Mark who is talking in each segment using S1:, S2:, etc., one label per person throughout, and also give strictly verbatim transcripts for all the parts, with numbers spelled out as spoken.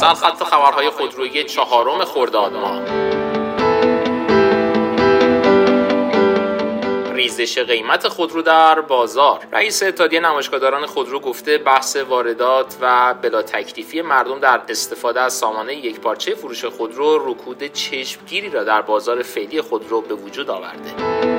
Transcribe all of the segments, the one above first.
S1: سرخط خبرهای خودرویی چهارم خرداد ماه. ریزش قیمت خودرو در بازار. رئیس اتحادیه نمایشگاهداران خودرو گفته بحث واردات و بلا تکلیفی مردم در استفاده از سامانه یکپارچه فروش خودرو رکود چشمگیری را در بازار فعلی خودرو به وجود آورده.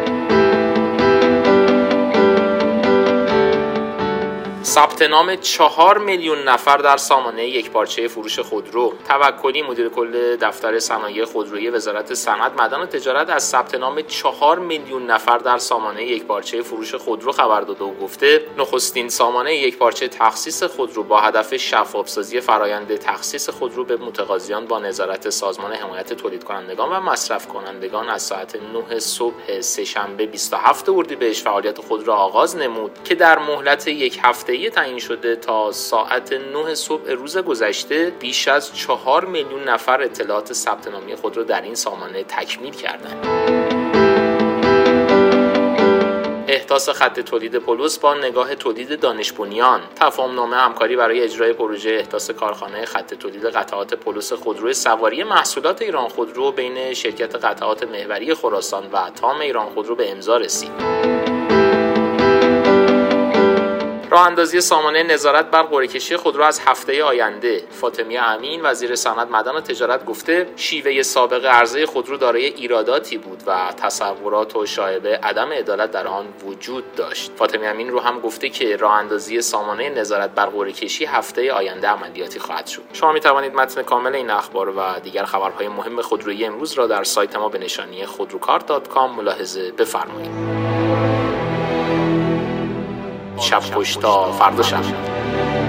S1: ثبت نام چهار میلیون نفر در سامانه یکپارچه فروش خودرو. توکلی مدیر کل دفتر صنایع خودرویی وزارت صنعت، معدن و تجارت از ثبت نام چهار میلیون نفر در سامانه یکپارچه فروش خودرو خبر داده و گفته نخستین سامانه یکپارچه تخصیص خودرو با هدف شفاف‌سازی فرآیند تخصیص خودرو به متقاضیان با نظارت سازمان حمایت تولید کنندگان و مصرف کنندگان از ساعت نه صبح سه‌شنبه بیست و هفتم اردیبهشت فعالیت خود را آغاز نمود که در مهلت یک هفته تعیین شده تا ساعت نه صبح روز گذشته بیش از چهار میلیون نفر اطلاعات ثبت نامی خود را در این سامانه تکمیل کردند. احداث خط تولید پولس با نگاه تولید دانش بنیان. تفاهم نامه همکاری برای اجرای پروژه احداث کارخانه خط تولید قطعات پولس خودرو سواری محصولات ایران خودرو بین شرکت قطعات محوری خراسان و تام ایران خودرو به امضا رسید. راه اندازی سامانه نظارت بر قرعه‌کشی خودرو از هفته آینده. فاطمیه امین وزیر صنعت، معدن و تجارت گفته شیوه سابق عرضه خودرو دارای ایراداتی بود و تصورات و شایبه عدم عدالت در آن وجود داشت. فاطمیه امین رو هم گفته که راه اندازی سامانه نظارت بر قرعه‌کشی هفته آینده عملیاتی خواهد شد. شما می توانید متن کامل این اخبار و دیگر خبرهای مهم خودرویی امروز را در سایت ما به نشانی خودروکارت دات کام ملاحظه بفرمایید. شب خوش تا فردا شب.